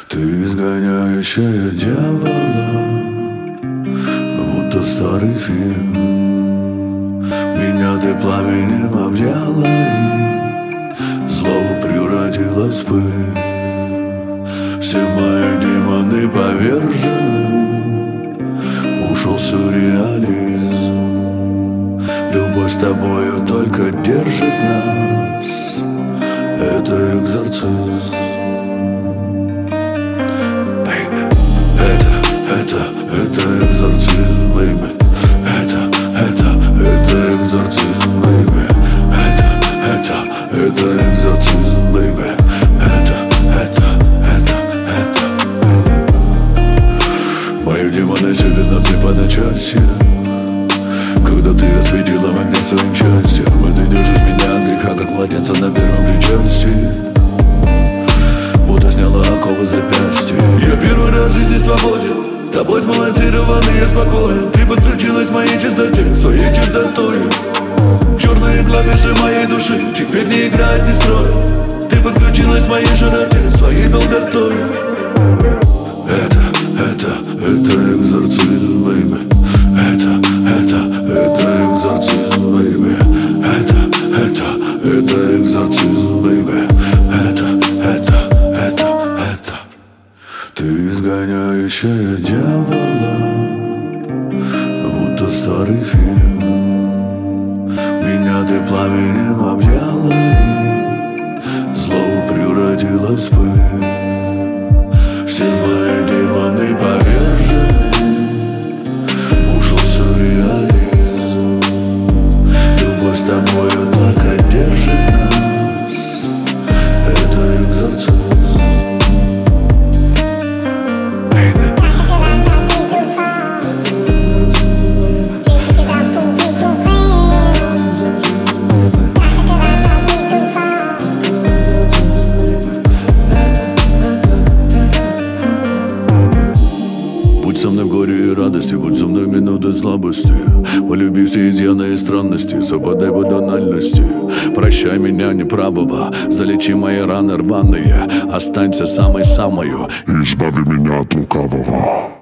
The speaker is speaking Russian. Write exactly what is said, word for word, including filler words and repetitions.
Ты изгоняющая дьявола, будто старый фильм. Меня ты пламенем объяла и зло превратилось в пыль. Все мои демоны повержены, ушел сюрреализм. Любовь с тобою только держит нас, это экзорцизм. Это, это экзорцизм, бэйби. Это, это, это экзорцизм, бэйби. Это, это, это экзорцизм, бэйби. Это, это, это, это. Мои демоны сидят на цепи одночасье. Когда ты осветила магнит своим счастьем, и ты держишь меня от греха, как младенца на первом причастии. Будто сняла оковы запястья. Я первый раз в жизни свободен, тобой сбалансированный, я спокоен. Ты подключилась к моей чистоте, своей чистотою. Черные клавиши моей души теперь не играют, не строят. Ты подключилась к моей широте, своей долготою. Это, это, это экзорцизм, бэйби. Это, это, это экзорцизм, бэйби. Это, это, это экзорцизм, бэйби. Это, это, это, это. Ты изгоняющая дьявола, будто старый фильм. Меня ты пламенем объяла и зло превратилось в пыль. Все мои демоны повержены, ушел сюрреализм. Любовь с тобою только держит нас, это экзорцизм. Будь со мной в горе и радости, будь со мной в минуты слабости. Полюби все изъяны и странности, совпадай по тональности. Прощай меня неправого, залечи мои раны рваные. Останься самой-самою и избави меня от лукавого.